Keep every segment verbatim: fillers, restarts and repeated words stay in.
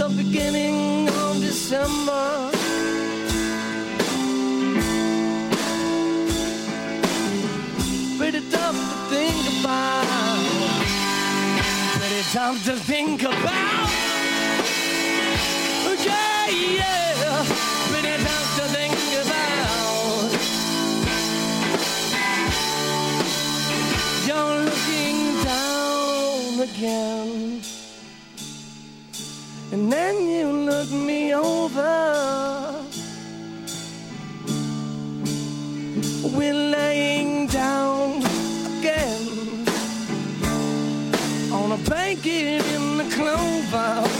the beginning of December. Pretty tough to think about. Pretty tough to think about. Yeah, yeah. Pretty tough to think about. You're looking down again, and then you look me over. We're laying down again on a blanket in the clover.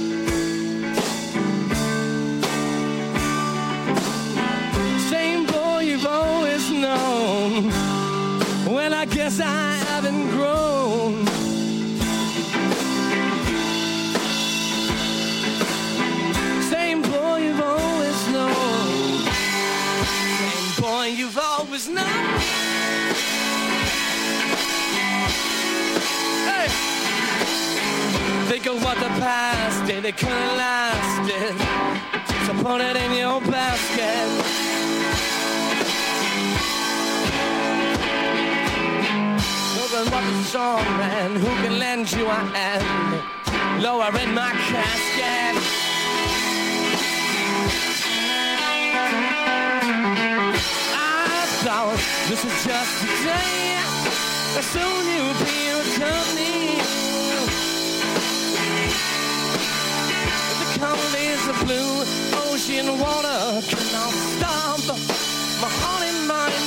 Same boy you've always known. Well, I guess I haven't grown. Same boy you've always known. Same boy you've always known. Hey! Think of what the past did, it could have lasted. So put it in your basket. Look what the strong man who can lend you a hand, lower in my casket. I thought this was just a day, but soon you'll be returning. The colors of blue ocean water cannot stop my heart and mind.